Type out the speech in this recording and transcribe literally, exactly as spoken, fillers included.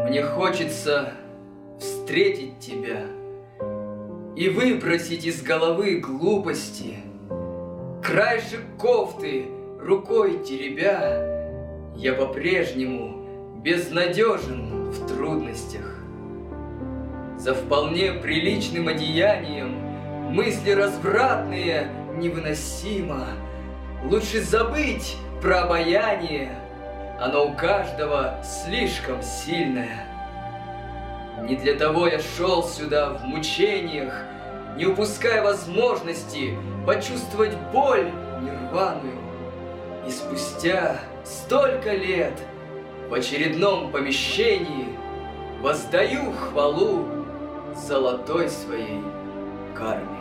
Мне хочется встретить тебя и выбросить из головы глупости. Краешек кофты рукой теребя, я по-прежнему безнадежен в трудностях. За вполне приличным одеянием мысли развратные невыносимо. Лучше забыть про обаяние, оно у каждого слишком сильное. Не для того я шел сюда в мучениях, не упуская возможности почувствовать боль нирваную. И спустя столько лет в очередном помещении воздаю хвалу золотой своей карме.